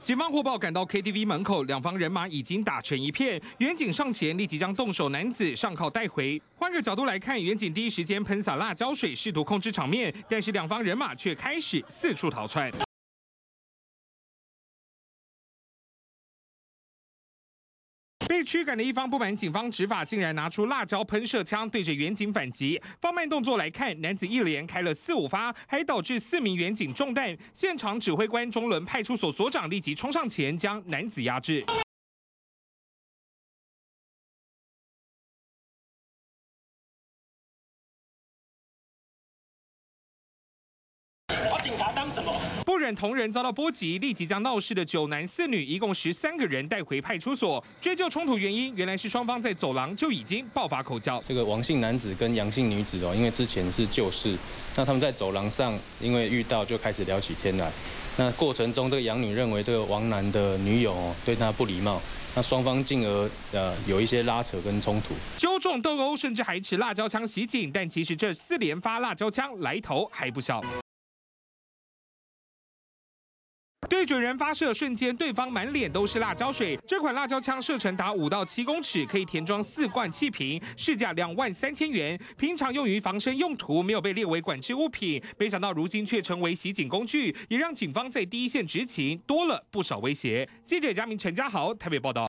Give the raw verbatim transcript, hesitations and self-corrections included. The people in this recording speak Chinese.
警方获报赶到 K T V 门口，两方人马已经打成一片。远警上前立即将动手男子上铐带回。换个角度来看，远警第一时间喷洒辣椒水，试图控制场面，但是两方人马却开始四处逃窜。被驱赶的一方不满警方执法，竟然拿出辣椒喷射枪对着远警反击。放慢动作来看，男子一连开了四五发，还导致四名远警中弹。现场指挥官中仑派出所所长立即冲上前将男子压制。 警察当什么？ 不忍同仁遭到波及，立即将闹事的九男四女一共十三个人带回派出所追究冲突原因。原来是双方在走廊就已经爆发口角。 这个王姓男子跟杨姓女子哦，因为之前是旧识，那他们在走廊上因为遇到就开始聊起天来。那过程中，这个杨女认为这个王男的女友哦对她不礼貌，那双方进而呃有一些拉扯跟冲突， 纠众斗殴，甚至还持辣椒枪袭警。但其实这四连发辣椒枪来头还不小。对准人发射瞬间，对方满脸都是辣椒水。这款辣椒枪射程达五到七公尺，可以填装四罐气瓶，市价两万三千元。平常用于防身用途，没有被列为管制物品。没想到如今却成为袭警工具，也让警方在第一线执勤多了不少威胁。记者嘉明陈家豪台北报道。